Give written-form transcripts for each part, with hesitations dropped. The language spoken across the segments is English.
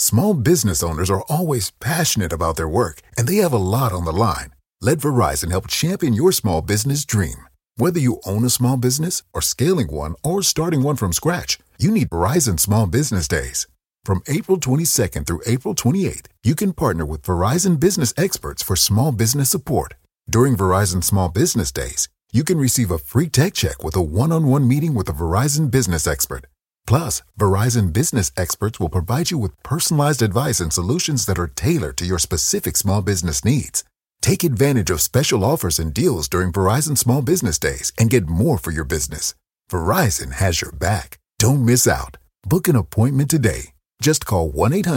Small business owners are always passionate about their work, and they have a lot on the line. Let Verizon help champion your small business dream. Whether you own a small business or scaling one or starting one from scratch, you need Verizon Small Business Days. From April 22nd through April 28th, you can partner with Verizon business experts for small business support. During Verizon Small Business Days, you can receive a free tech check with a one-on-one meeting with a Verizon business expert. Plus, Verizon business experts will provide you with personalized advice and solutions that are tailored to your specific small business needs. Take advantage of special offers and deals during Verizon Small Business Days and get more for your business. Verizon has your back. Don't miss out. Book an appointment today. Just call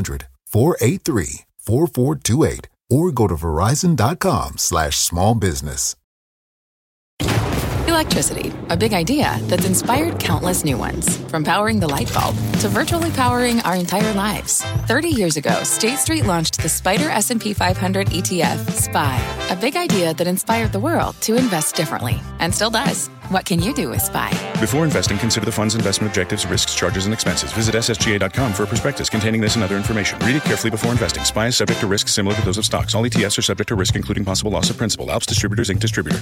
1-800-483-4428 or go to verizon.com/smallbusiness. Electricity, a big idea that's inspired countless new ones. From powering the light bulb to virtually powering our entire lives. 30 years ago, State Street launched the Spider S&P 500 ETF, SPY. A big idea that inspired the world to invest differently. And still does. What can you do with SPY? Before investing, consider the fund's investment objectives, risks, charges, and expenses. Visit ssga.com for a prospectus containing this and other information. Read it carefully before investing. SPY is subject to risks similar to those of stocks. All ETFs are subject to risk, including possible loss of principal. Alps Distributors, Inc. Distributor.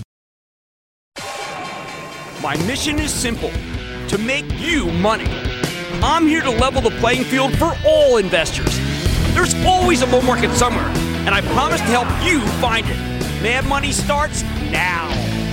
My mission is simple, to make you money. I'm here to level the playing field for all investors. There's always a bull market somewhere, and I promise to help you find it. Mad Money starts now.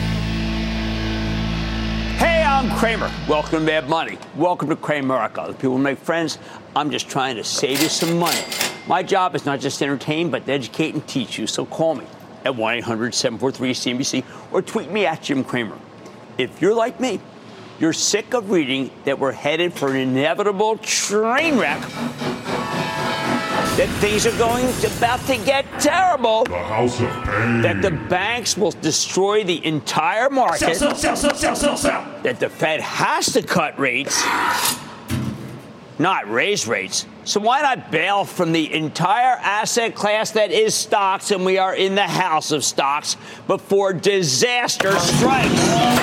Hey, I'm Cramer. Welcome to Mad Money. Welcome to Cramerica. The people who make friends, I'm just trying to save you some money. My job is not just to entertain, but to educate and teach you, so call me at 1-800-743-CNBC or tweet me at Jim Cramer. If you're like me, you're sick of reading that we're headed for an inevitable train wreck, that things are about to get terrible, the house of pain, that the banks will destroy the entire market, sell, that the Fed has to cut rates, not raise rates. So why not bail from the entire asset class that is stocks, and we are in the house of stocks, before disaster strikes?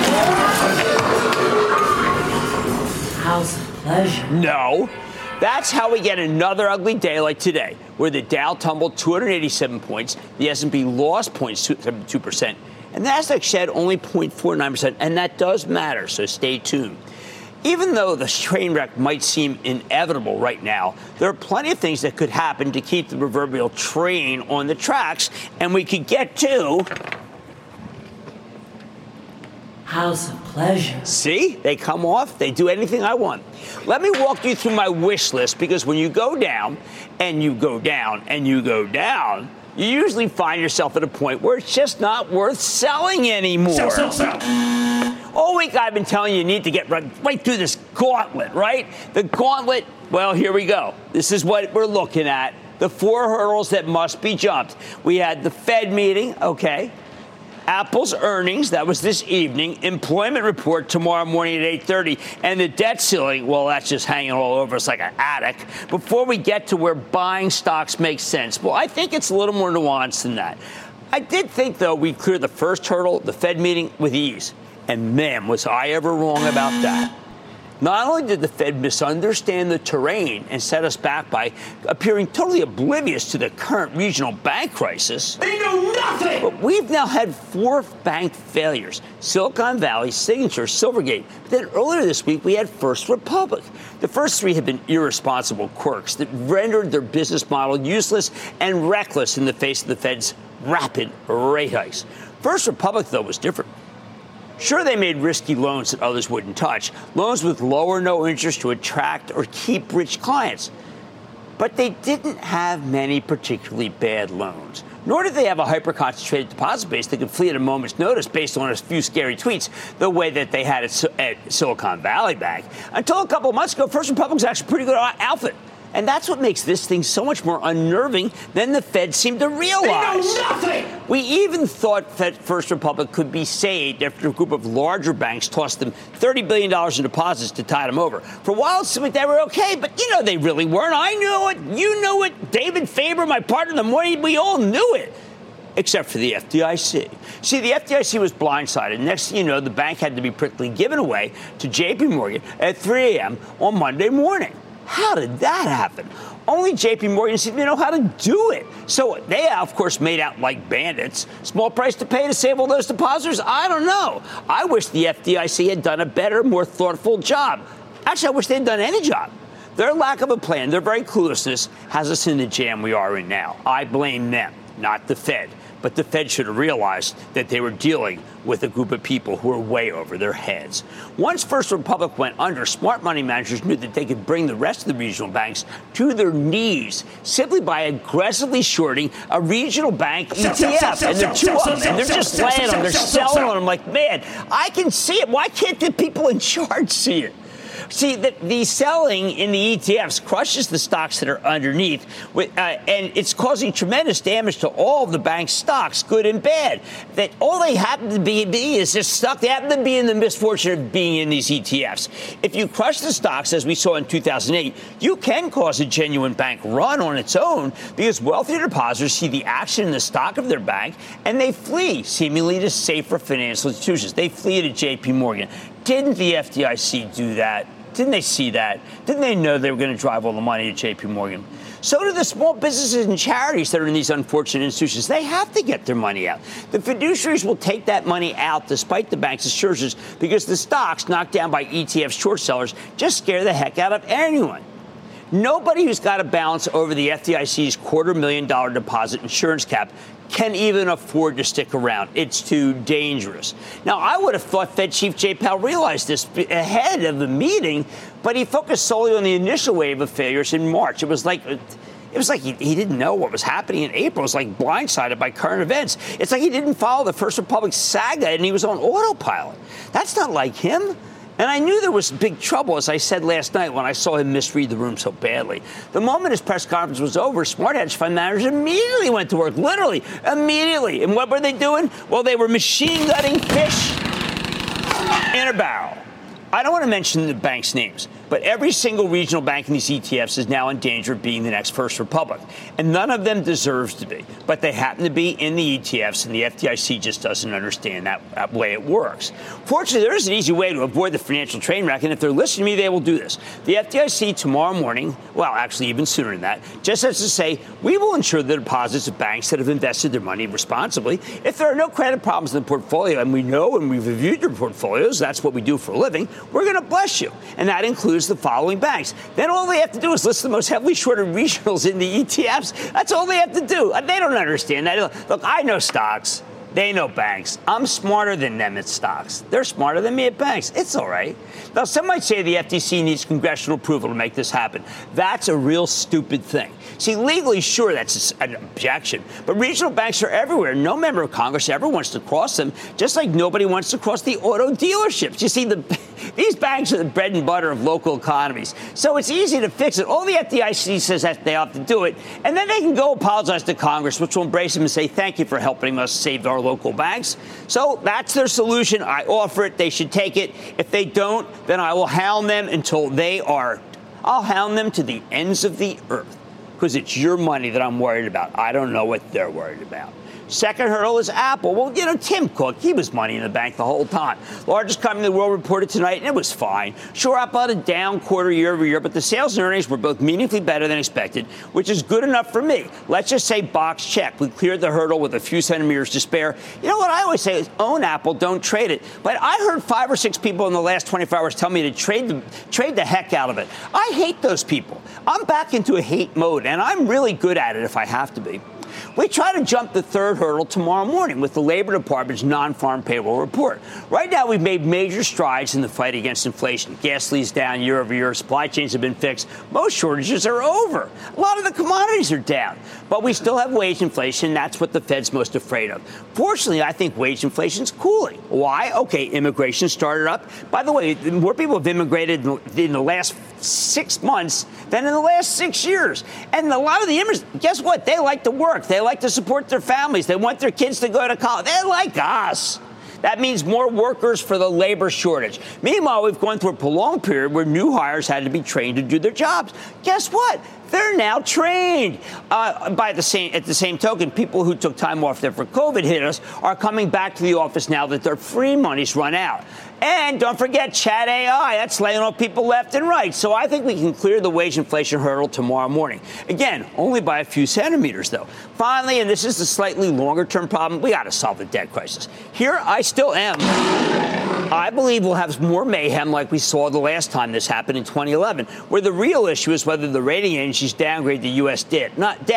House of pleasure. No. That's how we get another ugly day like today, where the Dow tumbled 287 points, the S&P lost 0.72%, and the Nasdaq shed only 0.49%, and that does matter, so stay tuned. Even though the train wreck might seem inevitable right now, there are plenty of things that could happen to keep the proverbial train on the tracks, and we could get to House of pleasure. See? They come off. They do anything I want. Let me walk you through my wish list, because when you go down and you go down and you go down, you usually find yourself at a point where it's just not worth selling anymore. Sell. All week I've been telling you need to get right through this gauntlet, right? The gauntlet, well, here we go. This is what we're looking at. The 4 hurdles that must be jumped. We had the Fed meeting, okay. Apple's earnings, that was this evening. Employment report tomorrow morning at 8:30. And the debt ceiling, well, that's just hanging all over us like an attic. Before we get to where buying stocks makes sense, well, I think it's a little more nuanced than that. I did think, though, we cleared the first hurdle, the Fed meeting, with ease. And, man, was I ever wrong about that. Not only did the Fed misunderstand the terrain and set us back by appearing totally oblivious to the current regional bank crisis, They know nothing! but we've now had 4 bank failures: Silicon Valley, Signature, Silvergate. But then earlier this week, we had First Republic. The first 3 have been irresponsible quirks that rendered their business model useless and reckless in the face of the Fed's rapid rate hikes. First Republic, though, was different. Sure, they made risky loans that others wouldn't touch, loans with low or no interest to attract or keep rich clients. But they didn't have many particularly bad loans, nor did they have a hyper-concentrated deposit base that could flee at a moment's notice based on a few scary tweets, the way that they had at Silicon Valley Bank. Until a couple of months ago, First Republic's actually a pretty good outfit. And that's what makes this thing so much more unnerving than the Fed seemed to realize. They know nothing! We even thought First Republic could be saved after a group of larger banks tossed them $30 billion in deposits to tide them over. For a while, it seemed like they were okay, but they really weren't. I knew it. You knew it. David Faber, my partner in the morning, we all knew it. Except for the FDIC. See, the FDIC was blindsided. Next thing you know, the bank had to be prickly given away to J.P. Morgan at 3 a.m. on Monday morning. How did that happen? Only JP Morgan seemed to know how to do it. So they, of course, made out like bandits. Small price to pay to save all those depositors? I don't know. I wish the FDIC had done a better, more thoughtful job. Actually, I wish they had done any job. Their lack of a plan, their very cluelessness, has us in the jam we are in now. I blame them, not the Fed. But the Fed should have realized that they were dealing with a group of people who were way over their heads. Once First Republic went under, smart money managers knew that they could bring the rest of the regional banks to their knees simply by aggressively shorting a regional bank ETF. And there are two of them, and they're just laying them. They're selling on them like, man, I can see it. Why can't the people in charge see it? See, the selling in the ETFs crushes the stocks that are underneath, and it's causing tremendous damage to all of the bank's stocks, good and bad. That all they happen to be is just stuck. They happen to be in the misfortune of being in these ETFs. If you crush the stocks, as we saw in 2008, you can cause a genuine bank run on its own because wealthier depositors see the action in the stock of their bank, and they flee, seemingly to safer financial institutions. They flee to JP Morgan. Didn't the FDIC do that? Didn't they see that? Didn't they know they were going to drive all the money to JP Morgan? So do the small businesses and charities that are in these unfortunate institutions. They have to get their money out. The fiduciaries will take that money out despite the bank's assurances because the stocks knocked down by ETF short sellers just scare the heck out of anyone. Nobody who's got a balance over the FDIC's $250,000 deposit insurance cap can even afford to stick around. It's too dangerous. Now, I would have thought Fed Chief Jay Powell realized this ahead of the meeting, but he focused solely on the initial wave of failures in March. It was like he didn't know what was happening in April. It was like blindsided by current events. It's like he didn't follow the First Republic saga and he was on autopilot. That's not like him. And I knew there was big trouble, as I said last night, when I saw him misread the room so badly. The moment his press conference was over, smart hedge fund managers immediately went to work, literally, immediately. And what were they doing? Well, they were machine gutting fish in a barrel. I don't want to mention the bank's names, but every single regional bank in these ETFs is now in danger of being the next First Republic. And none of them deserves to be. But they happen to be in the ETFs, and the FDIC just doesn't understand that way it works. Fortunately, there is an easy way to avoid the financial train wreck, and if they're listening to me, they will do this. The FDIC tomorrow morning, well, actually even sooner than that, just has to say, we will ensure the deposits of banks that have invested their money responsibly. If there are no credit problems in the portfolio, and we know and we've reviewed your portfolios, that's what we do for a living, we're going to bless you. And that includes the following banks. Then all they have to do is list the most heavily shorted regionals in the ETFs. That's all they have to do. They don't understand that. Look, I know stocks. They know banks. I'm smarter than them at stocks. They're smarter than me at banks. It's all right. Now, some might say the FTC needs congressional approval to make this happen. That's a real stupid thing. See, legally, sure, that's an objection. But regional banks are everywhere. No member of Congress ever wants to cross them, just like nobody wants to cross the auto dealerships. You see, these banks are the bread and butter of local economies. So it's easy to fix it. All the FDIC says that they have to do it. And then they can go apologize to Congress, which will embrace them and say, thank you for helping us save our local banks. So that's their solution. I offer it. They should take it. If they don't, then I will hound them until they are. I'll hound them to the ends of the earth because it's your money that I'm worried about. I don't know what they're worried about. Second hurdle is Apple. Well, Tim Cook, he was money in the bank the whole time. Largest company in the world reported tonight, and it was fine. Sure, Apple had a down quarter year over year, but the sales and earnings were both meaningfully better than expected, which is good enough for me. Let's just say box check. We cleared the hurdle with a few centimeters to spare. You know what I always say is own Apple, don't trade it. But I heard 5 or 6 people in the last 24 hours tell me to trade the heck out of it. I hate those people. I'm back into a hate mode, and I'm really good at it if I have to be. We try to jump the third hurdle tomorrow morning with the Labor Department's non-farm payroll report. Right now, we've made major strides in the fight against inflation. Gasoline's down year over year. Supply chains have been fixed. Most shortages are over. A lot of the commodities are down. But we still have wage inflation. That's what the Fed's most afraid of. Fortunately, I think wage inflation's cooling. Why? Okay, immigration started up. By the way, more people have immigrated in the last 6 months than in the last 6 years. And a lot of the immigrants, guess what? They like to work. They like to support their families. They want their kids to go to college. They're like us. That means more workers for the labor shortage. Meanwhile, we've gone through a prolonged period where new hires had to be trained to do their jobs. Guess what? they're now trained. At the same token, people who took time off there for COVID hit us are coming back to the office now that their free money's run out. And don't forget Chat AI. That's laying off people left and right. So I think we can clear the wage inflation hurdle tomorrow morning. Again, only by a few centimeters, though. Finally, and this is the slightly longer-term problem, we got to solve the debt crisis. Here I still am. I believe we'll have more mayhem like we saw the last time this happened in 2011, where the real issue is whether the rating agencies downgrade the U.S. debt,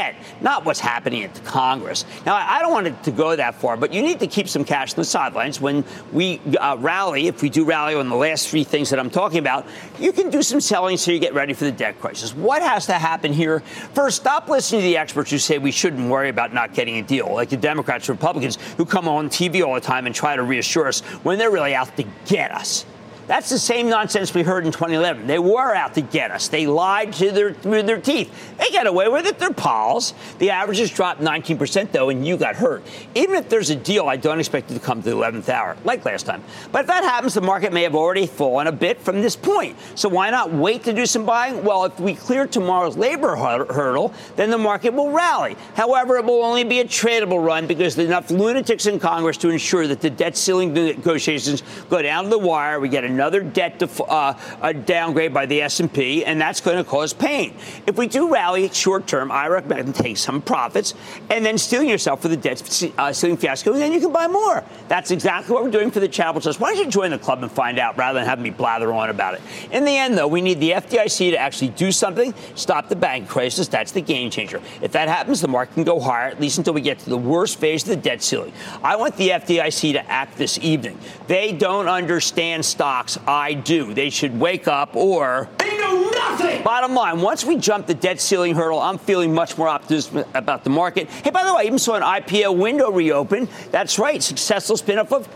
not what's happening at the Congress. Now, I don't want it to go that far, but you need to keep some cash on the sidelines when we rally. If we do rally on the last three things that I'm talking about, you can do some selling so you get ready for the debt crisis. What has to happen here? First, stop listening to the experts who say we shouldn't worry about not getting a deal, like the Democrats and Republicans who come on TV all the time and try to reassure us when they're really out to get us. That's the same nonsense we heard in 2011. They were out to get us. They lied through their teeth. They got away with it. They're pals. The averages dropped 19%, though, and you got hurt. Even if there's a deal, I don't expect it to come to the 11th hour, like last time. But if that happens, the market may have already fallen a bit from this point. So why not wait to do some buying? Well, if we clear tomorrow's labor hurdle, then the market will rally. However, it will only be a tradable run because there's enough lunatics in Congress to ensure that the debt ceiling negotiations go down to the wire. We get another debt downgrade by the S&P, and that's going to cause pain. If we do rally short term, I recommend taking some profits and then stealing yourself for the debt ceiling fiasco, and then you can buy more. That's exactly what we're doing for the Charitable Trust. Why don't you join the club and find out rather than have me blather on about it? In the end, though, we need the FDIC to actually do something, stop the bank crisis. That's the game changer. If that happens, the market can go higher, at least until we get to the worst phase of the debt ceiling. I want the FDIC to act this evening. They don't understand stocks. I do. They should wake up or They know nothing! Bottom line, once we jump the debt ceiling hurdle, I'm feeling much more optimistic about the market. Hey, by the way, I even saw an IPO window reopen. That's right, successful spin-off of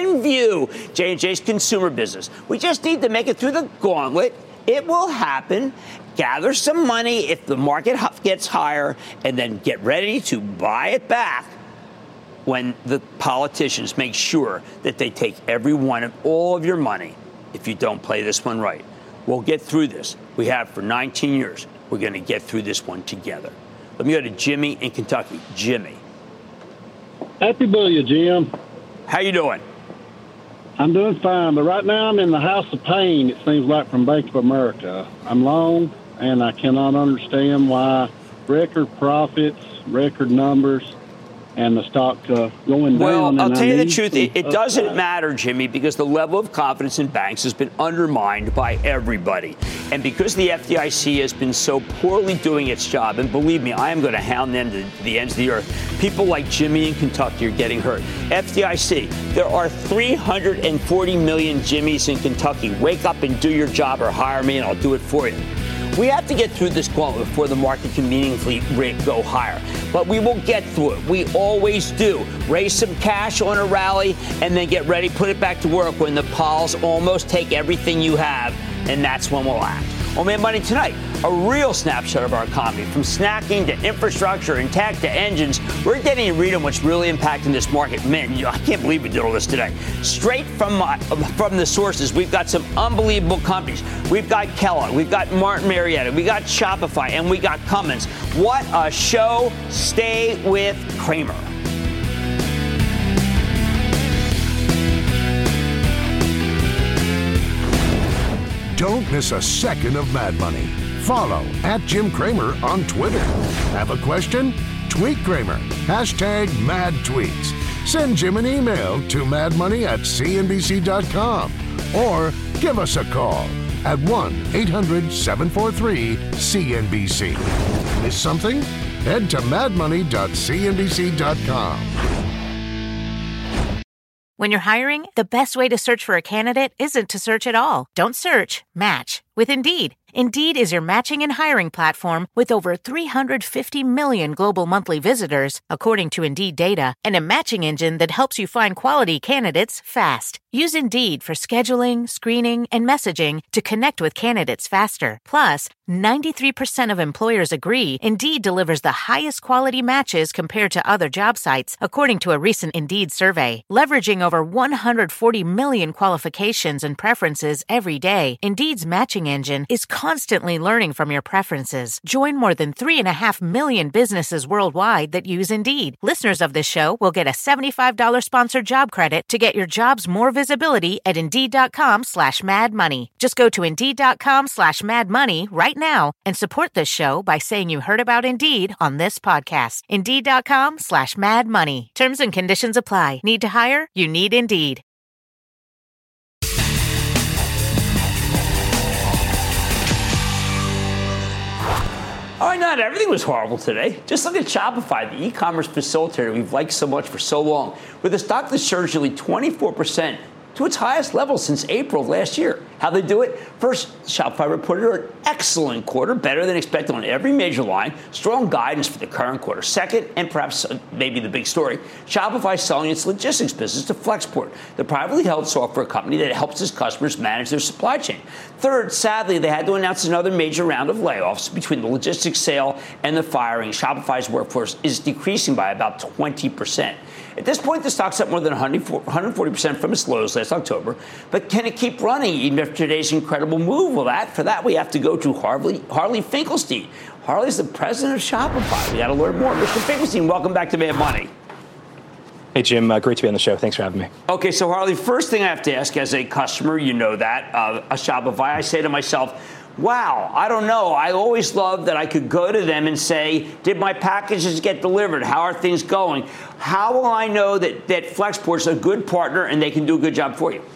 Kenvue, J&J's consumer business. We just need to make it through the gauntlet. It will happen. Gather some money if the market gets higher, and then get ready to buy it back when the politicians make sure that they take every one of all of your money if you don't play this one right. We'll get through this. We have for 19 years. We're going to get through this one together. Let me go to Jimmy in Kentucky. Jimmy. Happy Booyah, Jim. How you doing? I'm doing fine, but right now I'm in the house of pain, it seems like, from Bank of America. I'm long, and I cannot understand why record profits, record numbers, and the stock going down. Well, I'll tell you the truth. It doesn't matter, Jimmy, because the level of confidence in banks has been undermined by everybody. And because the FDIC has been so poorly doing its job, and believe me, I am going to hound them to the ends of the earth, people like Jimmy in Kentucky are getting hurt. FDIC, there are 340 million Jimmys in Kentucky. Wake up and do your job or hire me and I'll do it for you. We have to get through this gauntlet before the market can meaningfully go higher. But we will get through it. We always do. Raise some cash on a rally and then get ready, put it back to work when the Pauls almost take everything you have, and that's when we'll act. On Mad Money tonight, a real snapshot of our economy, from snacking to infrastructure and tech to engines. We're getting a read on what's really impacting this market. Man, I can't believe we did all this today. Straight from the sources, we've got some unbelievable companies. We've got Kellogg, we've got Martin Marietta, we got Shopify, and we got Cummins. What a show. Stay with Cramer. Don't miss a second of Mad Money. Follow @Jim Cramer on Twitter. Have a question? Tweet Cramer. #MadTweets. Send Jim an email to madmoney@cnbc.com or give us a call at 1-800-743-CNBC. Miss something? Head to madmoney.cnbc.com. When you're hiring, the best way to search for a candidate isn't to search at all. Don't search, match with Indeed. Indeed is your matching and hiring platform with over 350 million global monthly visitors, according to Indeed data, and a matching engine that helps you find quality candidates fast. Use Indeed for scheduling, screening, and messaging to connect with candidates faster. Plus, 93% of employers agree Indeed delivers the highest quality matches compared to other job sites, according to a recent Indeed survey. Leveraging over 140 million qualifications and preferences every day, Indeed's matching engine is constantly learning from your preferences. Join more than 3.5 million businesses worldwide that use Indeed. Listeners of this show will get a $75 sponsored job credit to get your jobs more visibility at Indeed.com/MadMoney. Just go to Indeed.com/MadMoney right now and support this show by saying you heard about Indeed on this podcast. Indeed.com/MadMoney. Terms and conditions apply. Need to hire? You need Indeed. All right, not everything was horrible today. Just look at Shopify, the e-commerce facilitator we've liked so much for so long, with a stock that surged nearly 24% to its highest level since April of last year. How they do it? First, Shopify reported an excellent quarter, better than expected on every major line, strong guidance for the current quarter. Second, and perhaps maybe the big story, Shopify is selling its logistics business to Flexport, the privately held software company that helps its customers manage their supply chain. Third, sadly, they had to announce another major round of layoffs between the logistics sale and the firing. Shopify's workforce is decreasing by about 20%. At this point, the stock's up more than 140% from its lows last October. But can it keep running even after today's incredible move? Well, for that, we have to go to Harley Finkelstein. Harley's the president of Shopify. We got to learn more. Mr. Finkelstein, welcome back to Mad Money. Hey, Jim. Great to be on the show. Thanks for having me. Okay, so Harley, first thing I have to ask as a customer, you know that, a Shopify, I say to myself, wow, I don't know. I always loved that I could go to them and say, did my packages get delivered? How are things going? How will I know that Flexport's a good partner and they can do a good job for you?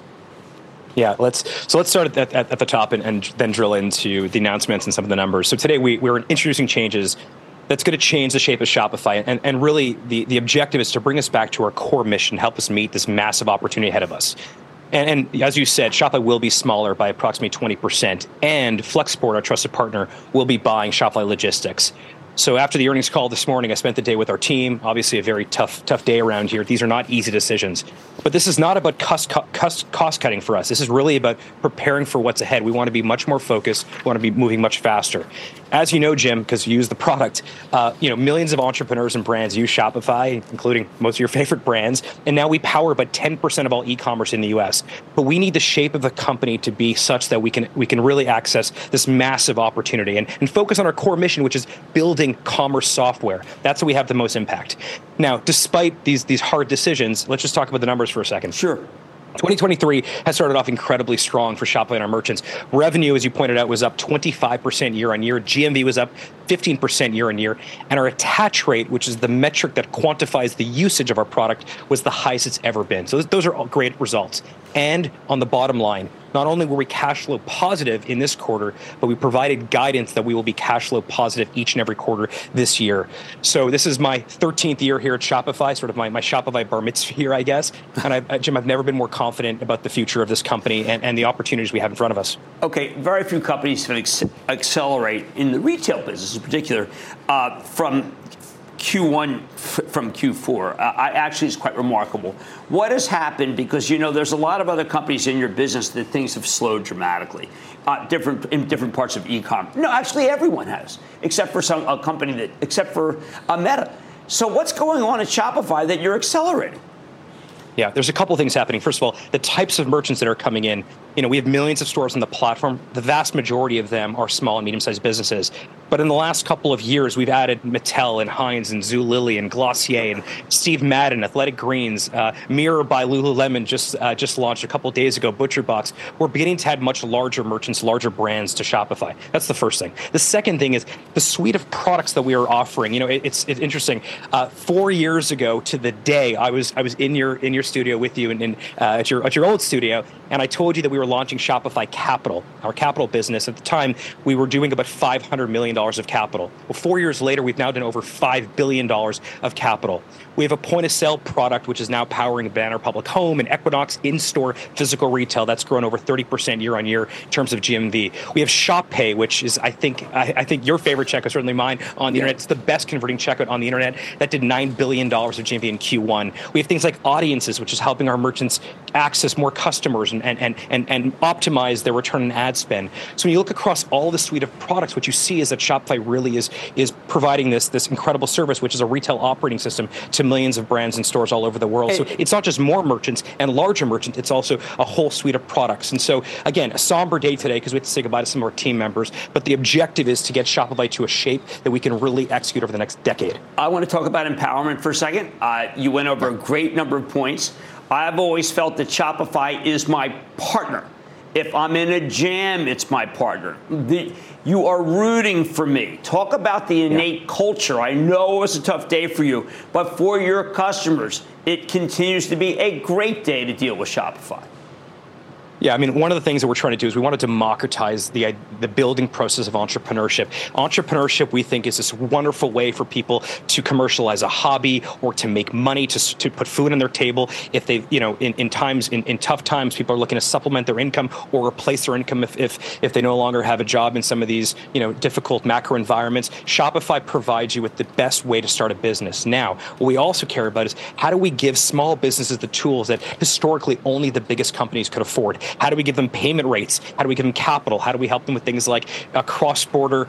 Yeah, let's start at the top and then drill into the announcements and some of the numbers. So today we're introducing changes that's going to change the shape of Shopify. And really, the objective is to bring us back to our core mission, help us meet this massive opportunity ahead of us. And as you said, Shopify will be smaller by approximately 20%, and Flexport, our trusted partner, will be buying Shopify Logistics. So after the earnings call this morning, I spent the day with our team. Obviously, a very tough day around here. These are not easy decisions. But this is not about cost cutting for us. This is really about preparing for what's ahead. We want to be much more focused. We want to be moving much faster. As you know, Jim, because you use the product, millions of entrepreneurs and brands use Shopify, including most of your favorite brands. And now we power about 10% of all e-commerce in the U.S. But we need the shape of the company to be such that we can really access this massive opportunity and focus on our core mission, which is building commerce software. That's where we have the most impact. Now, despite these hard decisions, let's just talk about the numbers for a second. Sure. 2023 has started off incredibly strong for Shopify and our merchants. Revenue, as you pointed out, was up 25% year on year. GMV was up 15% year on year. And our attach rate, which is the metric that quantifies the usage of our product, was the highest it's ever been. So those are all great results. And on the bottom line, not only were we cash flow positive in this quarter, but we provided guidance that we will be cash flow positive each and every quarter this year. So this is my 13th year here at Shopify, sort of my Shopify bar mitzvah here, I guess. And Jim, I've never been more confident about the future of this company and the opportunities we have in front of us. Okay, very few companies can accelerate in the retail business in particular from Q1 from Q4. Actually, it's quite remarkable. What has happened? Because, there's a lot of other companies in your business that things have slowed dramatically, in different parts of e-com. No, actually, everyone has, except for except for Meta. So what's going on at Shopify that you're accelerating? Yeah, there's a couple of things happening. First of all, the types of merchants that are coming in. We have millions of stores on the platform. The vast majority of them are small and medium-sized businesses. But in the last couple of years, we've added Mattel and Heinz and Zulily and Glossier and Steve Madden, Athletic Greens, Mirror by Lululemon just launched a couple of days ago, ButcherBox. We're beginning to add much larger merchants, larger brands to Shopify. That's the first thing. The second thing is the suite of products that we are offering. It's interesting. 4 years ago to the day, I was in your studio with you and at your old studio, and I told you that we were launching Shopify Capital, our capital business. At the time, we were doing about $500 million of capital. Well, 4 years later, we've now done over $5 billion of capital. We have a point-of-sale product, which is now powering Banana Republic Home and Equinox in-store physical retail. That's grown over 30% year on year in terms of GMV. We have Shop Pay, which is, I think your favorite checkout, certainly mine, on the internet. It's the best converting checkout on the internet. That did $9 billion of GMV in Q1. We have things like Audiences, which is helping our merchants access more customers and optimize their return on ad spend. So when you look across all the suite of products, what you see is that Shopify really is providing this incredible service, which is a retail operating system to millions of brands and stores all over the world. So it's not just more merchants and larger merchants, it's also a whole suite of products. And so, again, a somber day today because we have to say goodbye to some of our team members, but the objective is to get Shopify to a shape that we can really execute over the next decade. I want to talk about empowerment for a second. You went over a great number of points. I've always felt that Shopify is my partner. If I'm in a jam, it's my partner. You are rooting for me. Talk about the innate culture. I know it was a tough day for you, but for your customers, it continues to be a great day to deal with Shopify. Yeah, I mean, one of the things that we're trying to do is we want to democratize the building process of entrepreneurship. Entrepreneurship, we think, is this wonderful way for people to commercialize a hobby or to make money, to put food on their table. If they, in tough times, people are looking to supplement their income or replace their income if they no longer have a job in some of these, difficult macro environments. Shopify provides you with the best way to start a business. Now, what we also care about is how do we give small businesses the tools that historically only the biggest companies could afford? How do we give them payment rates? How do we give them capital? How do we help them with things like cross-border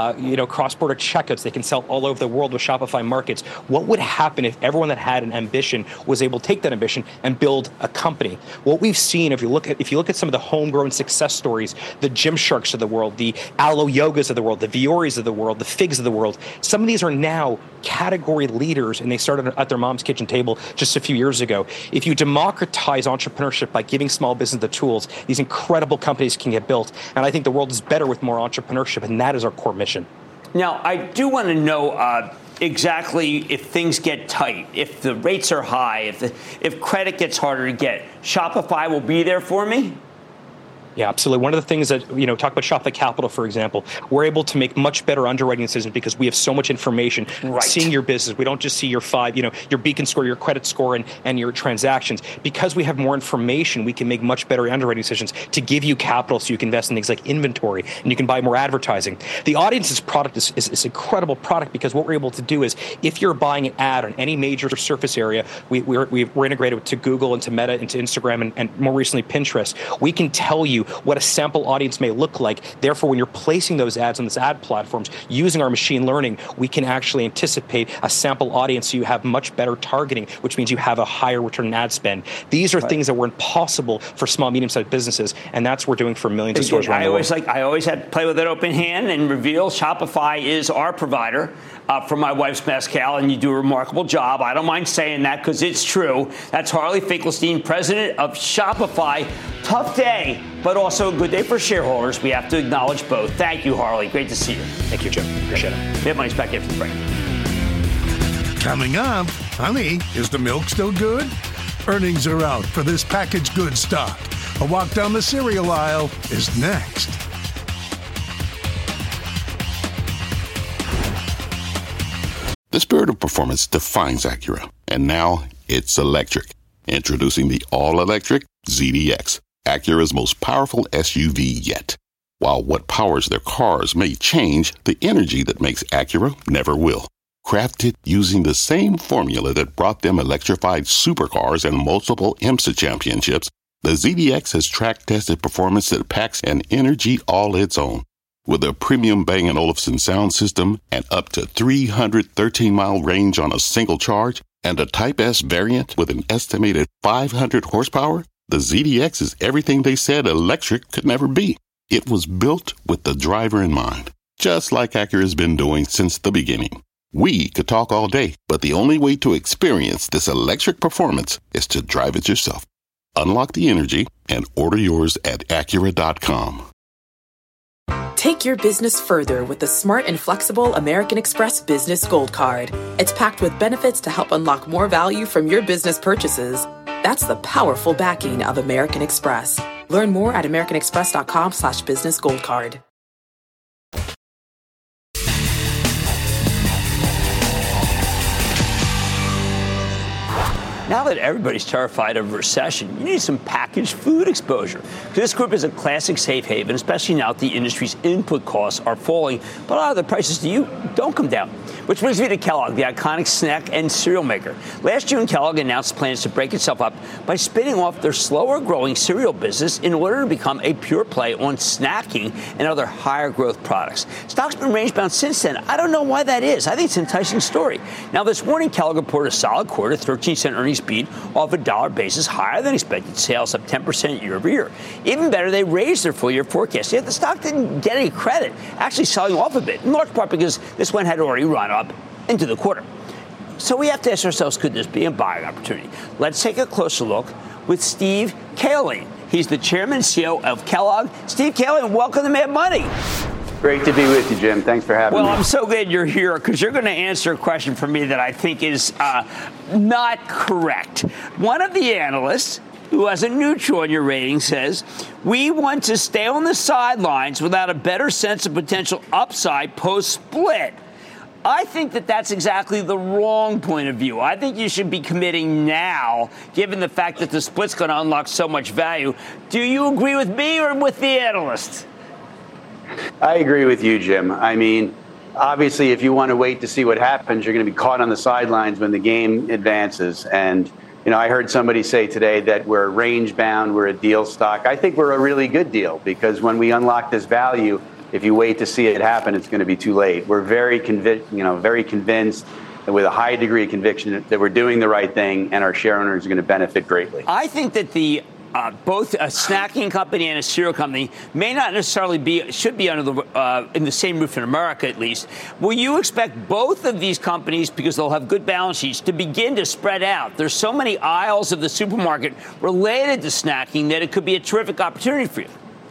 checkouts? They can sell all over the world with Shopify Markets. What would happen if everyone that had an ambition was able to take that ambition and build a company? What we've seen, if you look at some of the homegrown success stories, the Gymsharks of the world, the Alo Yogas of the world, the Vioris of the world, the Figs of the world, some of these are now category leaders, and they started at their mom's kitchen table just a few years ago. If you democratize entrepreneurship by giving small business the tools, these incredible companies can get built. And I think the world is better with more entrepreneurship, and that is our core mission. Now, I do want to know exactly if things get tight, if the rates are high, if credit gets harder to get. Shopify will be there for me? Yeah, absolutely. One of the things that, talk about Shopify Capital, for example, we're able to make much better underwriting decisions because we have so much information seeing your business. We don't just see your your beacon score, your credit score, and your transactions. Because we have more information, we can make much better underwriting decisions to give you capital so you can invest in things like inventory and you can buy more advertising. The Audiences product is an incredible product because what we're able to do is if you're buying an ad on any major surface area, we're integrated to Google and to Meta and to Instagram and more recently Pinterest. We can tell you what a sample audience may look like. Therefore, when you're placing those ads on these ad platforms, using our machine learning, we can actually anticipate a sample audience so you have much better targeting, which means you have a higher return on ad spend. These are things that were impossible for small, medium-sized businesses, and that's what we're doing for millions of stores around the world. I always had to play with an open hand and reveal Shopify is our provider for my wife's mezcal, and you do a remarkable job. I don't mind saying that because it's true. That's Harley Finkelstein, president of Shopify. Tough day, but also a good day for shareholders. We have to acknowledge both. Thank you, Harley. Great to see you. Thank you, Jim. Appreciate it. Mad Money's back after the break. Coming up, honey, is the milk still good? Earnings are out for this packaged goods stock. A walk down the cereal aisle is next. The spirit of performance defines Acura, and now it's electric. Introducing the all-electric ZDX, Acura's most powerful SUV yet. While what powers their cars may change, the energy that makes Acura never will. Crafted using the same formula that brought them electrified supercars and multiple IMSA championships, the ZDX has track-tested performance that packs an energy all its own. With a premium Bang & Olufsen sound system and up to 313-mile range on a single charge, and a Type S variant with an estimated 500 horsepower, the ZDX is everything they said electric could never be. It was built with the driver in mind, just like Acura's been doing since the beginning. We could talk all day, but the only way to experience this electric performance is to drive it yourself. Unlock the energy and order yours at Acura.com. Take your business further with the smart and flexible American Express Business Gold Card. It's packed with benefits to help unlock more value from your business purchases. That's the powerful backing of American Express. Learn more at americanexpress.com/businessgoldcard. Now that everybody's terrified of recession, you need some packaged food exposure. This group is a classic safe haven, especially now that the industry's input costs are falling, but a lot of the prices don't come down. Which brings me to Kellogg, the iconic snack and cereal maker. Last June, Kellogg announced plans to break itself up by spinning off their slower-growing cereal business in order to become a pure play on snacking and other higher-growth products. Stock's been range-bound since then. I don't know why that is. I think it's an enticing story. Now, this morning, Kellogg reported a solid quarter, 13-cent earnings beat off a dollar basis, higher than expected, sales up 10% year-over-year. Even better, they raised their full-year forecast. Yet the stock didn't get any credit, actually selling off a bit, in large part because this one had already run up into the quarter. So we have to ask ourselves, could this be a buying opportunity? Let's take a closer look with Steve Cahillane. He's the chairman and CEO of Kellogg. Steve Cahillane, welcome to Mad Money. Great to be with you, Jim. Thanks for having me. Well, I'm so glad you're here because you're going to answer a question for me that I think is not correct. One of the analysts who has a neutral on your rating says, we want to stay on the sidelines without a better sense of potential upside post-split. I think that that's exactly the wrong point of view. I think you should be committing now, given the fact that the split's going to unlock so much value. Do you agree with me or with the analyst? I agree with you, Jim. I mean, obviously, if you want to wait to see what happens, you're going to be caught on the sidelines when the game advances. And, you know, I heard somebody say today that we're range bound, we're a deal stock. I think we're a really good deal because when we unlock this value, if you wait to see it happen, it's going to be too late. We're very convinced and with a high degree of conviction that we're doing the right thing and our share owners are going to benefit greatly. I think that both a snacking company and a cereal company may not necessarily should be under in the same roof in America, at least. Will you expect both of these companies, because they'll have good balance sheets, to begin to spread out? There's so many aisles of the supermarket related to snacking that it could be a terrific opportunity for you.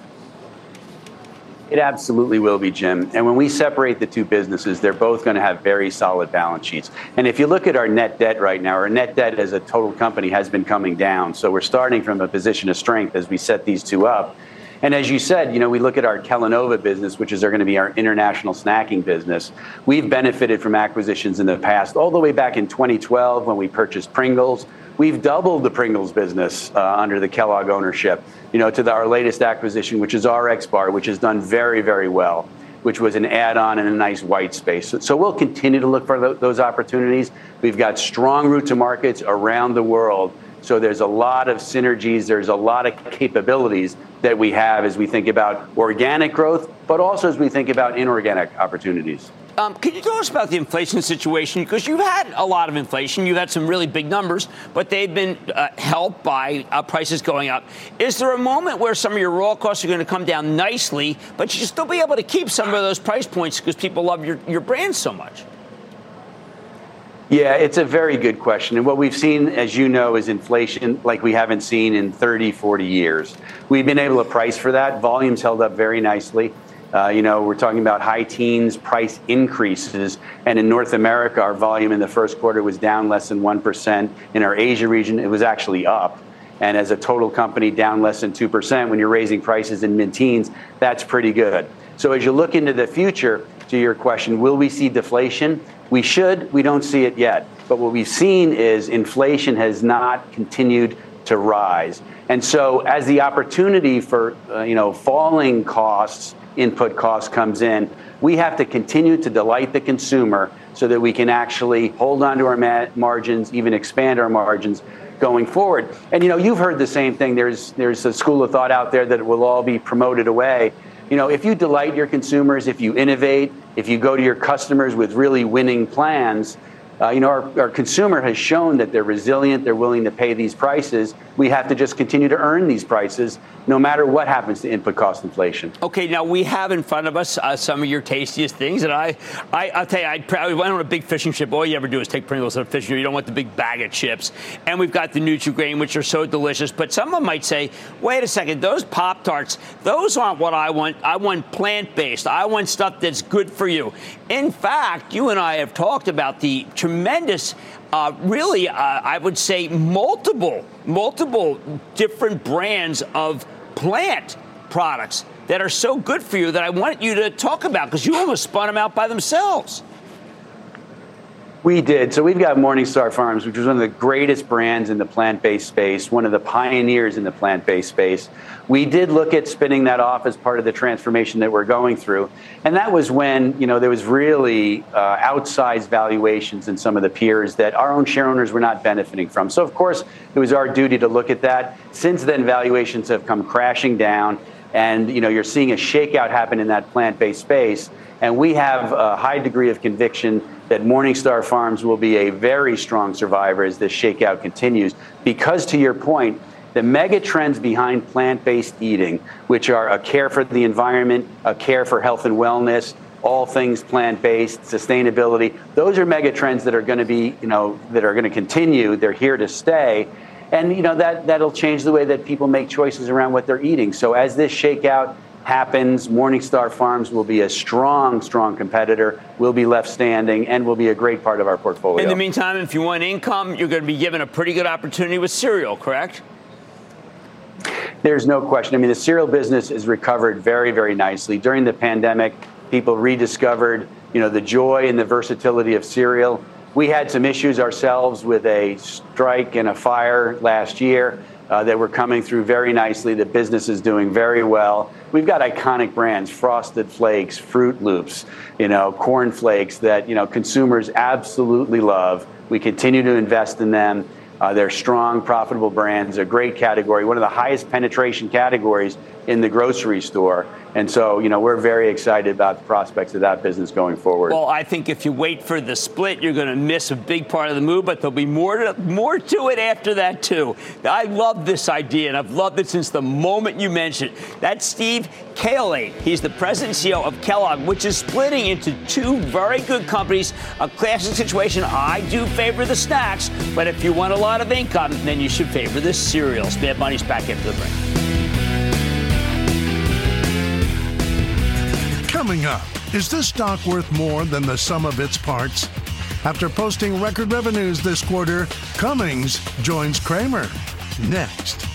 It absolutely will be, Jim. And when we separate the two businesses, they're both going to have very solid balance sheets. And if you look at our net debt right now, our net debt as a total company has been coming down. So we're starting from a position of strength as we set these two up. And as you said, you know, we look at our Kellanova business, which is going to be our international snacking business. We've benefited from acquisitions in the past, all the way back in 2012 when we purchased Pringles. We've doubled the Pringles business under the Kellogg ownership, you know, to our latest acquisition, which is RX Bar, which has done very, very well, which was an add-on in a nice white space. So we'll continue to look for those opportunities. We've got strong route to markets around the world. So there's a lot of synergies. There's a lot of capabilities that we have as we think about organic growth, but also as we think about inorganic opportunities. Can you tell us about the inflation situation? Because you've had a lot of inflation. You've had some really big numbers, but they've been helped by prices going up. Is there a moment where some of your raw costs are going to come down nicely, but you should still be able to keep some of those price points because people love your brand so much? Yeah, it's a very good question. And what we've seen, as you know, is inflation like we haven't seen in 30, 40 years. We've been able to price for that. Volume's held up very nicely. We're talking about high teens price increases. And in North America, our volume in the first quarter was down less than 1%. In our Asia region, it was actually up. And as a total company, down less than 2%. When you're raising prices in mid-teens, that's pretty good. So as you look into the future, to your question, will we see deflation? We should. We don't see it yet. But what we've seen is inflation has not continued to rise. And so as the opportunity for, falling costs, input costs comes in, we have to continue to delight the consumer so that we can actually hold on to our margins, even expand our margins going forward. And, you've heard the same thing. There's a school of thought out there that it will all be promoted away. If you delight your consumers, if you innovate, if you go to your customers with really winning plans, our consumer has shown that they're resilient, they're willing to pay these prices. We have to just continue to earn these prices no matter what happens to input cost inflation. Okay, now we have in front of us some of your tastiest things. And I'll tell you, I went on a big fishing trip. All you ever do is take Pringles on a fishing trip. You don't want the big bag of chips. And we've got the Nutri-Grain, which are so delicious. But someone might say, wait a second, those Pop-Tarts, those aren't what I want. I want plant-based. I want stuff that's good for you. In fact, you and I have talked about the tremendous I would say multiple different brands of plant products that are so good for you that I want you to talk about because you almost spun them out by themselves. We did. So we've got Morningstar Farms, which is one of the greatest brands in the plant-based space, one of the pioneers in the plant-based space. We did look at spinning that off as part of the transformation that we're going through. And that was when, there was really outsized valuations in some of the peers that our own share owners were not benefiting from. So, of course, it was our duty to look at that. Since then, valuations have come crashing down. And, you're seeing a shakeout happen in that plant-based space. And we have a high degree of conviction that Morningstar Farms will be a very strong survivor as this shakeout continues. Because, to your point, the mega trends behind plant-based eating, which are a care for the environment, a care for health and wellness, all things plant-based, sustainability, those are mega trends that are going to be, that are going to continue. They're here to stay. And, that'll change the way that people make choices around what they're eating. So as this shakeout happens, Morningstar Farms will be a strong, strong competitor, will be left standing, and will be a great part of our portfolio. In the meantime, if you want income, you're going to be given a pretty good opportunity with cereal, correct? There's no question. I mean, the cereal business has recovered very, very nicely. During the pandemic, people rediscovered, the joy and the versatility of cereal. We had some issues ourselves with a strike and a fire last year that we're coming through very nicely. The business is doing very well. We've got iconic brands, Frosted Flakes, Fruit Loops, Corn Flakes that, consumers absolutely love. We continue to invest in them. They're strong, profitable brands, a great category, one of the highest penetration categories in the grocery store. And so, we're very excited about the prospects of that business going forward. Well, I think if you wait for the split, you're going to miss a big part of the move, but there'll be more to it after that, too. I love this idea, and I've loved it since the moment you mentioned it. That's Steve Cahillane. He's the president and CEO of Kellogg, which is splitting into two very good companies, a classic situation. I do favor the snacks, but if you want a lot of income, then you should favor the cereals. Mad Money's back after the break. Coming up, is this stock worth more than the sum of its parts? After posting record revenues this quarter, Cummins joins Cramer. Next.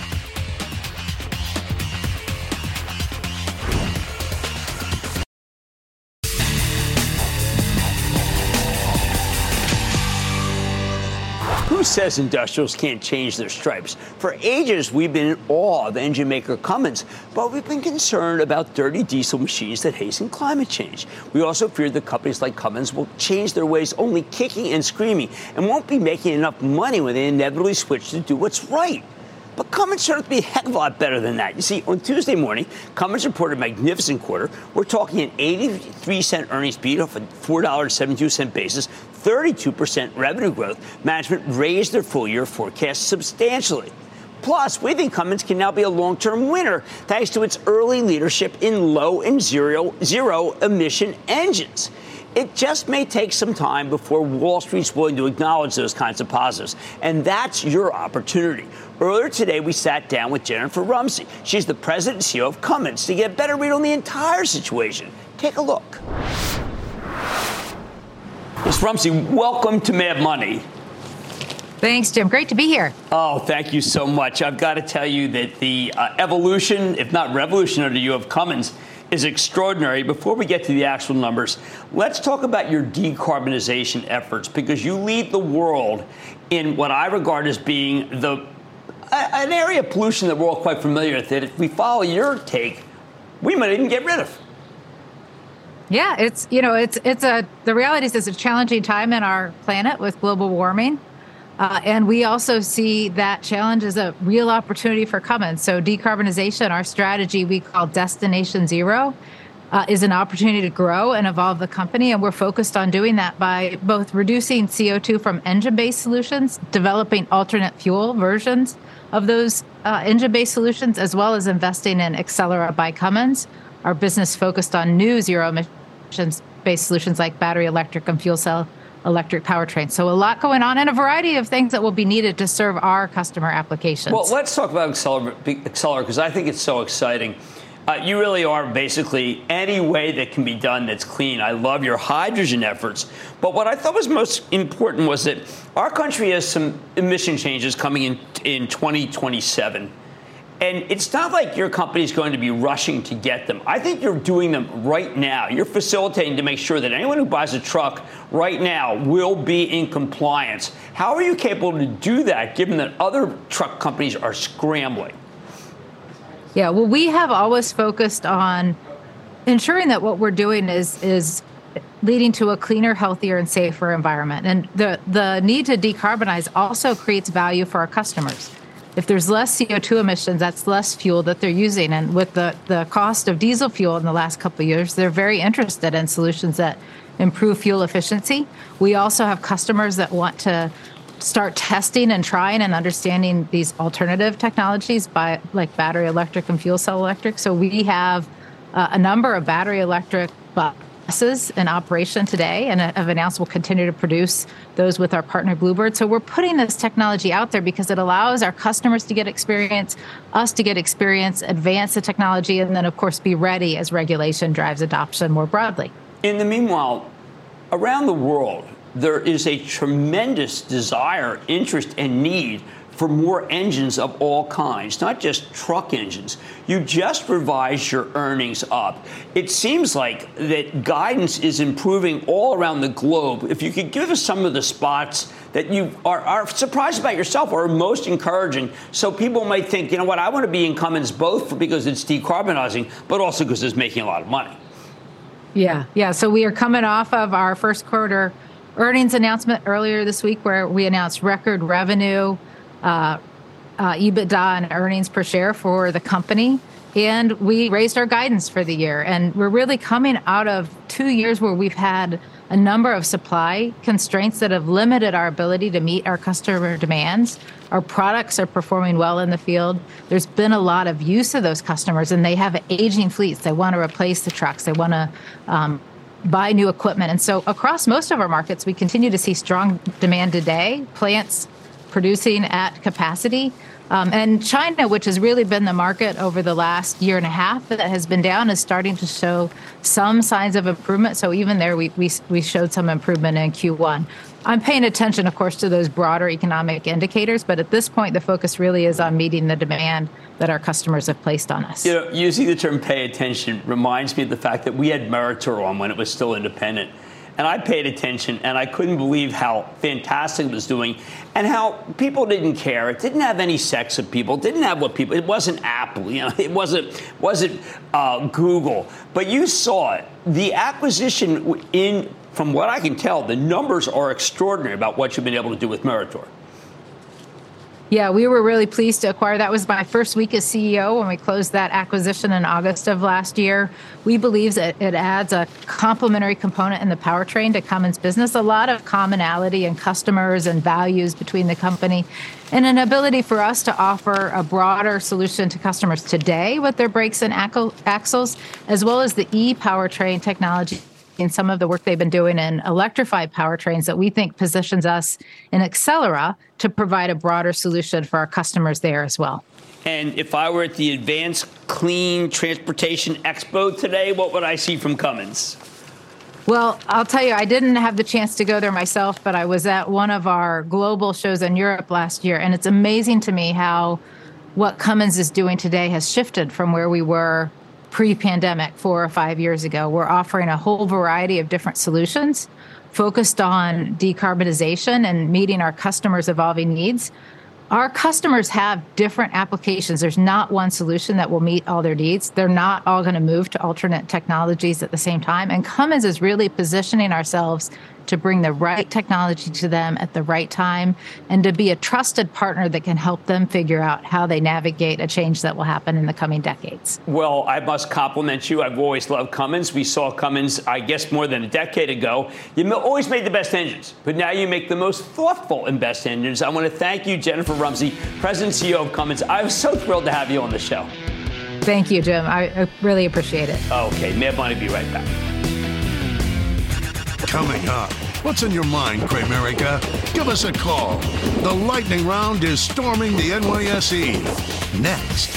Who says industrials can't change their stripes? For ages, we've been in awe of engine maker Cummins, but we've been concerned about dirty diesel machines that hasten climate change. We also fear that companies like Cummins will change their ways only kicking and screaming and won't be making enough money when they inevitably switch to do what's right. But Cummins turned out to be a heck of a lot better than that. You see, on Tuesday morning, Cummins reported a magnificent quarter. We're talking an 83-cent earnings beat off a $4.72 basis, 32% revenue growth. Management raised their full-year forecast substantially. Plus, we think Cummins can now be a long-term winner thanks to its early leadership in low and zero-emission engines. It just may take some time before Wall Street's willing to acknowledge those kinds of positives. And that's your opportunity. Earlier today, we sat down with Jennifer Rumsey. She's the president and CEO of Cummins to get a better read on the entire situation. Take a look. Ms. Rumsey, welcome to Mad Money. Thanks, Jim. Great to be here. Oh, thank you so much. I've got to tell you that the evolution, if not revolution, under you of Cummins is extraordinary. Before we get to the actual numbers, let's talk about your decarbonization efforts, because you lead the world in what I regard as being an area of pollution that we're all quite familiar with, that if we follow your take, we might even get rid of. Yeah, the reality is it's a challenging time in our planet with global warming. And we also see that challenge as a real opportunity for Cummins. So decarbonization, our strategy we call Destination Zero, is an opportunity to grow and evolve the company. And we're focused on doing that by both reducing CO2 from engine-based solutions, developing alternate fuel versions of those engine-based solutions, as well as investing in Accelera by Cummins, our business focused on new zero emissions-based solutions like battery electric and fuel cell electric powertrain. So a lot going on and a variety of things that will be needed to serve our customer applications. Well, let's talk about Accelera, because I think it's so exciting. You really are basically any way that can be done that's clean. I love your hydrogen efforts. But what I thought was most important was that our country has some emission changes coming in 2027. And it's not like your company is going to be rushing to get them. I think you're doing them right now. You're facilitating to make sure that anyone who buys a truck right now will be in compliance. How are you capable to do that, given that other truck companies are scrambling? Yeah, well, we have always focused on ensuring that what we're doing is leading to a cleaner, healthier, and safer environment. And the need to decarbonize also creates value for our customers. If there's less CO2 emissions, that's less fuel that they're using. And with the cost of diesel fuel in the last couple of years, they're very interested in solutions that improve fuel efficiency. We also have customers that want to start testing and trying and understanding these alternative technologies like battery electric and fuel cell electric. So we have a number of battery electric buses in operation today, and have announced we'll continue to produce those with our partner Bluebird. So we're putting this technology out there because it allows our customers to get experience, us to get experience, advance the technology, and then, of course, be ready as regulation drives adoption more broadly. In the meanwhile, around the world, there is a tremendous desire, interest, and need for more engines of all kinds, not just truck engines. You just revised your earnings up. It seems like that guidance is improving all around the globe. If you could give us some of the spots that you are surprised about yourself or most encouraging, so people might think, you know what, I want to be in Cummins both because it's decarbonizing, but also because it's making a lot of money. Yeah. So we are coming off of our first quarter earnings announcement earlier this week, where we announced record revenue, EBITDA and earnings per share for the company. And we raised our guidance for the year. And we're really coming out of 2 years where we've had a number of supply constraints that have limited our ability to meet our customer demands. Our products are performing well in the field. There's been a lot of use of those customers, and they have aging fleets. They want to replace the trucks. They want to buy new equipment. And so across most of our markets, we continue to see strong demand today, plants producing at capacity. And China, which has really been the market over the last year and a half that has been down, is starting to show some signs of improvement. So even there, we showed some improvement in Q1. I'm paying attention, of course, to those broader economic indicators, but at this point, the focus really is on meeting the demand that our customers have placed on us. You know, using the term pay attention reminds me of the fact that we had Meritor on when it was still independent. And I paid attention, and I couldn't believe how fantastic it was doing and how people didn't care. It didn't have any sex appeal. It didn't have it wasn't Apple, you know, it wasn't Google. But you saw it. The acquisition, from what I can tell, the numbers are extraordinary about what you've been able to do with Meritor. Yeah, we were really pleased to acquire. That was my first week as CEO when we closed that acquisition in August of last year. We believe that it adds a complementary component in the powertrain to Cummins business, a lot of commonality in customers and values between the company, and an ability for us to offer a broader solution to customers today with their brakes and axles, as well as the e-powertrain technology and some of the work they've been doing in electrified powertrains that we think positions us in Accelera to provide a broader solution for our customers there as well. And if I were at the Advanced Clean Transportation Expo today, what would I see from Cummins? Well, I'll tell you, I didn't have the chance to go there myself, but I was at one of our global shows in Europe last year, and it's amazing to me how what Cummins is doing today has shifted from where we were pre-pandemic 4 or 5 years ago. We're offering a whole variety of different solutions focused on decarbonization and meeting our customers' evolving needs. Our customers have different applications. There's not one solution that will meet all their needs. They're not all going to move to alternate technologies at the same time. And Cummins is really positioning ourselves to bring the right technology to them at the right time and to be a trusted partner that can help them figure out how they navigate a change that will happen in the coming decades. Well, I must compliment you. I've always loved Cummins. We saw Cummins, I guess, more than a decade ago. You always made the best engines, but now you make the most thoughtful and best engines. I want to thank you, Jennifer Rumsey, President and CEO of Cummins. I was so thrilled to have you on the show. Thank you, Jim. I really appreciate it. Okay, Mad Money, be right back. Coming up, what's in your mind, Cramerica? Give us a call. The lightning round is storming the NYSE. Next.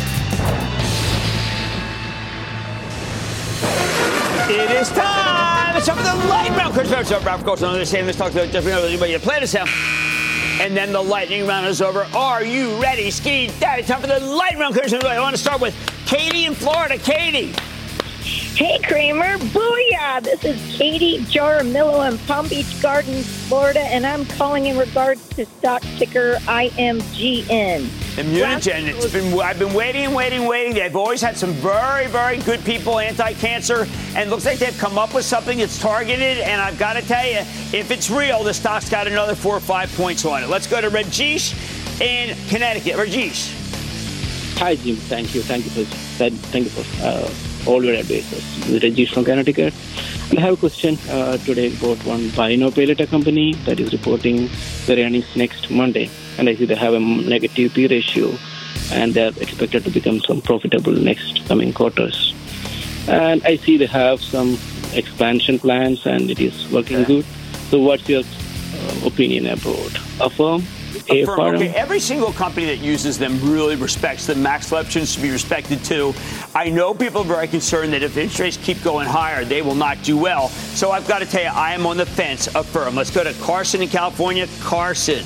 It is time It's time for the lightning round. Chris Rhodes, Ralph Colson, understand. Let's talk to everybody. You play this out. And then the lightning round is over. Are you ready, Ski Daddy? Time for the lightning round. Chris, I want to start with Katie in Florida. Katie. Hey, Kramer. Booyah. This is Katie Jaramillo in Palm Beach Gardens, Florida, and I'm calling in regards to stock ticker IMGN. Immunogen. I've been waiting. They've always had some very, very good people, anti-cancer, and it looks like they've come up with something that's targeted, and I've got to tell you, if it's real, the stock's got another 4 or 5 points on it. Let's go to Rajesh in Connecticut. Rajesh. Hi, Jim. Thank you for all your advice. Rajesh from Connecticut. And I have a question today about one buy now pay later company that is reporting their earnings next Monday. And I see they have a negative P ratio and they're expected to become some profitable next coming quarters. And I see they have some expansion plans and it is working good. So what's your opinion about Affirm? Okay, every single company that uses them really respects them. Max Lipton should be respected too. I know people are very concerned that if interest rates keep going higher, they will not do well. So I've got to tell you, I am on the fence. Affirm. Let's go to Carson in California. Carson.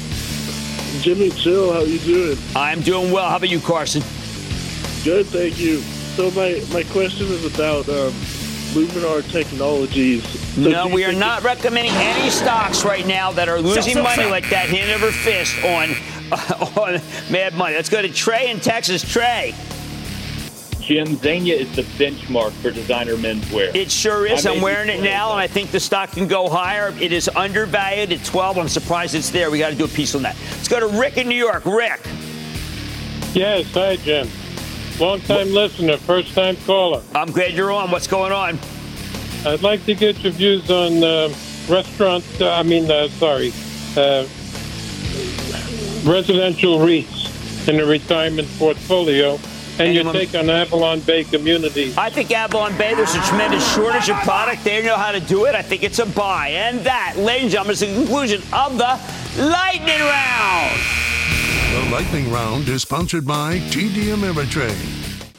Jimmy Chill, how you doing? I'm doing well. How about you, Carson? Good, thank you. So my question is about Luminar Technologies. So no, we are not recommending any stocks right now that are losing money like that hand over fist on Mad Money. Let's go to Trey in Texas. Trey. Jim, Zegna is the benchmark for designer menswear. It sure is. I'm wearing it now, and I think the stock can go higher. It is undervalued at 12. I'm surprised it's there. We got to do a piece on that. Let's go to Rick in New York. Rick. Yes, hi, Jim. Long-time listener, first-time caller. I'm glad you're on. What's going on? I'd like to get your views on residential REITs in the retirement portfolio. And your take on Avalon Bay Communities. I think Avalon Bay, there's a tremendous shortage of product. They know how to do it. I think it's a buy. And that, ladies and gentlemen, is the conclusion of the Lightning Round. The Lightning Round is sponsored by TD Ameritrade.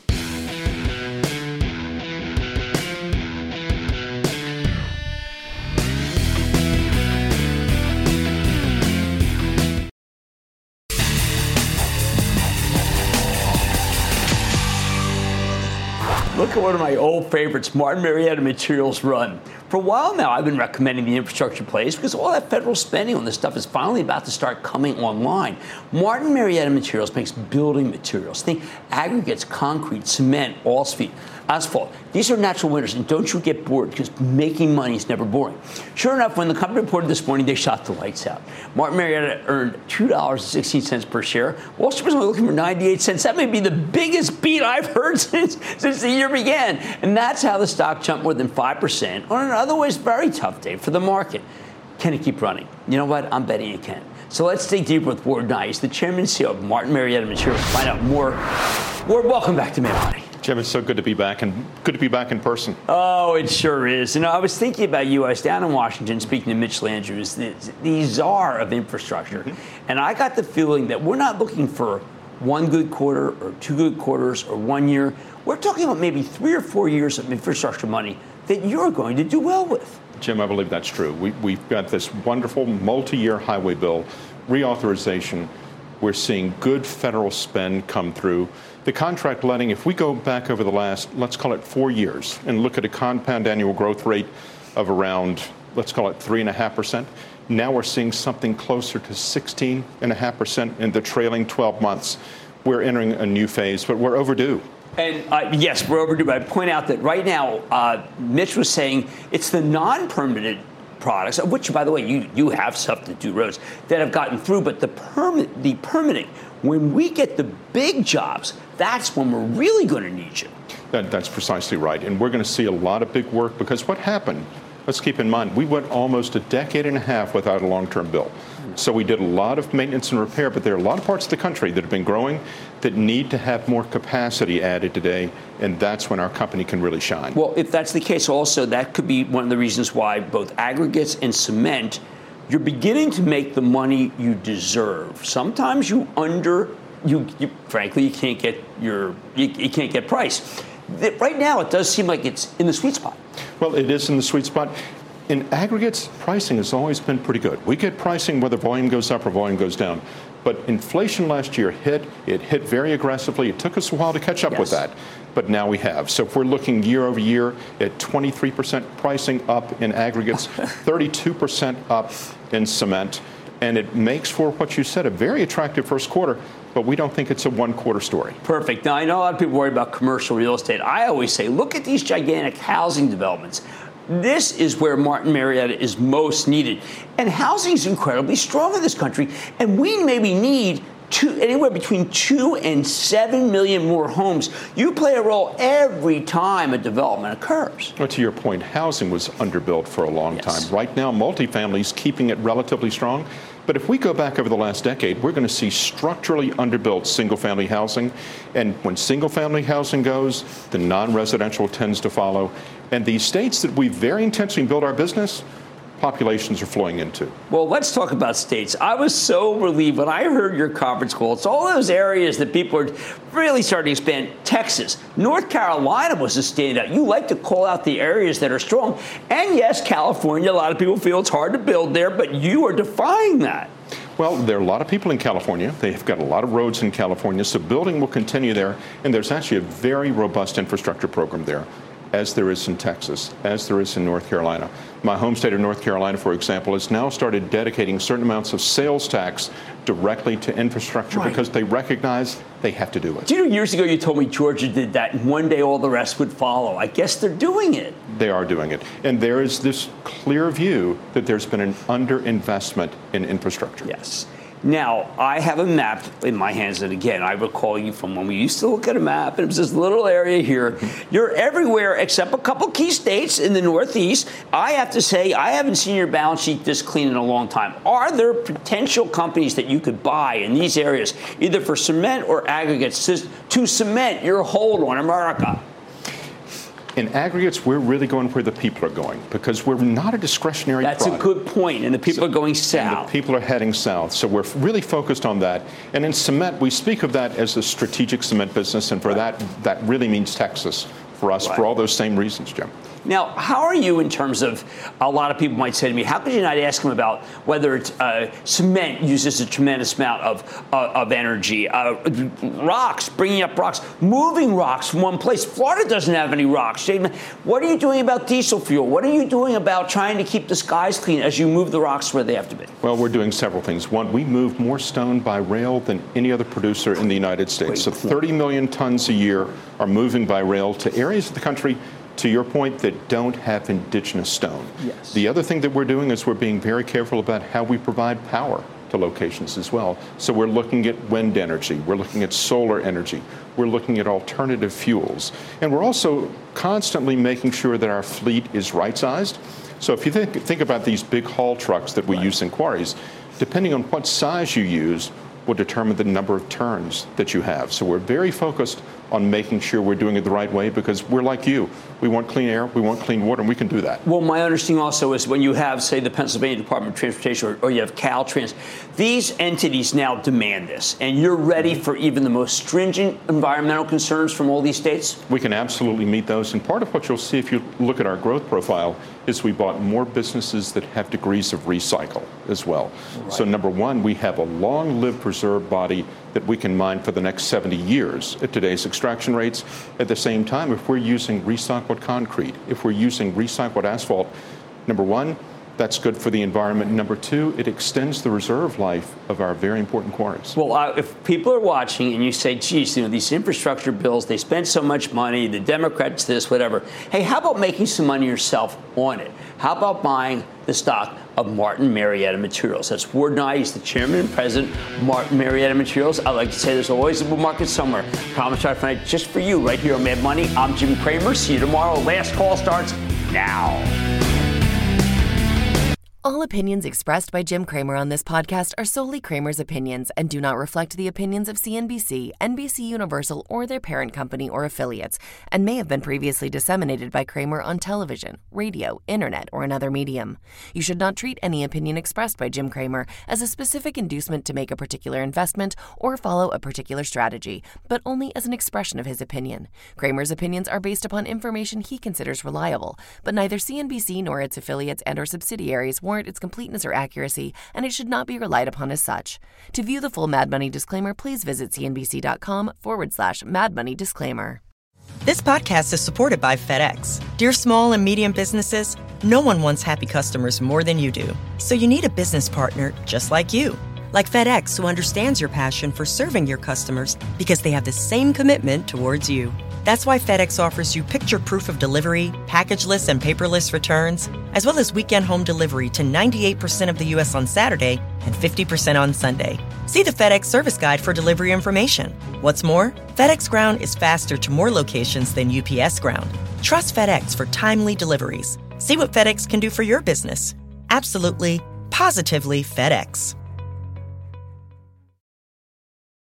Look at one of my old favorites, Martin Marietta Materials Run. For a while now, I've been recommending the infrastructure plays because all that federal spending on this stuff is finally about to start coming online. Martin Marietta Materials makes building materials. Think aggregates, concrete, cement, asphalt. These are natural winners, and don't you get bored because making money is never boring. Sure enough, when the company reported this morning, they shot the lights out. Martin Marietta earned $2.16 per share. Wall Street was only looking for 98 cents. That may be the biggest beat I've heard since the year began. And that's how the stock jumped more than 5% on an otherwise very tough day for the market. Can it keep running? You know what? I'm betting it can. So let's dig deeper with Ward Nye. He's the chairman and CEO of Martin Marietta Materials. Find out more. Ward, welcome back to Mad Money. Jim, it's so good to be back and good to be back in person. Oh, it sure is. I was thinking about you. I was down in Washington speaking to Mitch Landrieu, the czar of infrastructure. Mm-hmm. And I got the feeling that we're not looking for one good quarter or two good quarters or 1 year. We're talking about maybe 3 or 4 years of infrastructure money that you're going to do well with. Jim, I believe that's true. We've got this wonderful multi-year highway bill reauthorization. We're seeing good federal spend come through. The contract letting, if we go back over the last, let's call it 4 years, and look at a compound annual growth rate of around, let's call it 3.5%, now we're seeing something closer to 16.5% in the trailing 12 months. We're entering a new phase, but we're overdue. And yes, we're overdue. But I point out that right now, Mitch was saying it's the non-permitted products, of which, by the way, you have stuff to do roads that have gotten through, but the permitting, when we get the big jobs, that's when we're really going to need you. That's precisely right. And we're going to see a lot of big work because what happened, let's keep in mind, we went almost a decade and a half without a long-term bill. So we did a lot of maintenance and repair, but there are a lot of parts of the country that have been growing that need to have more capacity added today, and that's when our company can really shine. Well, if that's the case also, that could be one of the reasons why both aggregates and cement, you're beginning to make the money you deserve. Sometimes frankly, you can't get price. Right now, it does seem like it's in the sweet spot. Well, it is in the sweet spot. In aggregates, pricing has always been pretty good. We get pricing whether volume goes up or volume goes down. But inflation last year hit very aggressively. It took us a while to catch up with that, but now we have. So if we're looking year over year at 23% pricing up in aggregates, 32% up in cement, and it makes for what you said, a very attractive first quarter, but we don't think it's a one-quarter story. Perfect. Now, I know a lot of people worry about commercial real estate. I always say, look at these gigantic housing developments. This is where Martin Marietta is most needed. And housing is incredibly strong in this country. And we maybe need anywhere between 2 and 7 million more homes. You play a role every time a development occurs. Well, to your point, housing was underbuilt for a long time. Right now, multifamily is keeping it relatively strong. But if we go back over the last decade, we're going to see structurally underbuilt single-family housing. And when single-family housing goes, the non-residential tends to follow. And these states that we very intentionally build our business, populations are flowing into. Well, let's talk about states. I was so relieved when I heard your conference call. It's all those areas that people are really starting to expand. Texas, North Carolina was a standout. You like to call out the areas that are strong. And yes, California, a lot of people feel it's hard to build there, but you are defying that. Well, there are a lot of people in California. They've got a lot of roads in California, so building will continue there. And there's actually a very robust infrastructure program there, as there is in Texas, as there is in North Carolina. My home state of North Carolina, for example, has now started dedicating certain amounts of sales tax directly to infrastructure because they recognize they have to do it. Do you know, years ago you told me Georgia did that, and one day all the rest would follow. I guess they're doing it. They are doing it. And there is this clear view that there's been an underinvestment in infrastructure. Yes. Now, I have a map in my hands, and again, I recall you from when we used to look at a map, and it was this little area here. You're everywhere except a couple key states in the Northeast. I have to say, I haven't seen your balance sheet this clean in a long time. Are there potential companies that you could buy in these areas, either for cement or aggregates, to cement your hold on America? In aggregates, we're really going where the people are going because we're not a discretionary product. That's a good point, and the people are going south. And the people are heading south, so we're really focused on that. And in cement, we speak of that as a strategic cement business, and for that really means Texas for us for all those same reasons, Jim. Now, how are you in terms of, a lot of people might say to me, how could you not ask them about whether it's cement uses a tremendous amount of energy, rocks, bringing up rocks, moving rocks from one place. Florida doesn't have any rocks. What are you doing about diesel fuel? What are you doing about trying to keep the skies clean as you move the rocks where they have to be? Well, we're doing several things. One, we move more stone by rail than any other producer in the United States. So 30 million tons a year are moving by rail to areas of the country, to your point, that don't have indigenous stone. Yes. The other thing that we're doing is we're being very careful about how we provide power to locations as well. So we're looking at wind energy. We're looking at solar energy. We're looking at alternative fuels. And we're also constantly making sure that our fleet is right-sized. So if you think about these big haul trucks that we use in quarries, depending on what size you use will determine the number of turns that you have. So we're very focused on making sure we're doing it the right way because we're like you. We want clean air, we want clean water, and we can do that. Well, my understanding also is when you have, say, the Pennsylvania Department of Transportation or you have Caltrans, these entities now demand this, and you're ready for even the most stringent environmental concerns from all these states? We can absolutely meet those, and part of what you'll see if you look at our growth profile is we bought more businesses that have degrees of recycle as well. Right. So number one, we have a long-lived preserved body that we can mine for the next 70 years at today's extraction rates. At the same time, if we're using recycled concrete, if we're using recycled asphalt, number one, that's good for the environment. Number two, it extends the reserve life of our very important quarries. Well, if people are watching and you say, geez, these infrastructure bills, they spend so much money, the Democrats this, whatever. Hey, how about making some money yourself on it? How about buying the stock of Martin Marietta Materials? That's Ward Nye. He's the chairman and president of Martin Marietta Materials. I like to say there's always a bull market somewhere. Promise I find it just for you right here on Mad Money. I'm Jim Cramer. See you tomorrow. Last call starts now. All opinions expressed by Jim Cramer on this podcast are solely Cramer's opinions and do not reflect the opinions of CNBC, NBC Universal, or their parent company or affiliates, and may have been previously disseminated by Cramer on television, radio, internet, or another medium. You should not treat any opinion expressed by Jim Cramer as a specific inducement to make a particular investment or follow a particular strategy, but only as an expression of his opinion. Cramer's opinions are based upon information he considers reliable, but neither CNBC nor its affiliates and or subsidiaries warrant its completeness or accuracy, and it should not be relied upon as such. To view the full Mad Money disclaimer, please visit cnbc.com/Mad Money disclaimer. This podcast is supported by FedEx. Dear small and medium businesses, no one wants happy customers more than you do. So you need a business partner just like you. Like FedEx, who understands your passion for serving your customers because they have the same commitment towards you. That's why FedEx offers you picture proof of delivery, packageless and paperless returns, as well as weekend home delivery to 98% of the U.S. on Saturday and 50% on Sunday. See the FedEx service guide for delivery information. What's more, FedEx Ground is faster to more locations than UPS Ground. Trust FedEx for timely deliveries. See what FedEx can do for your business. Absolutely, positively FedEx.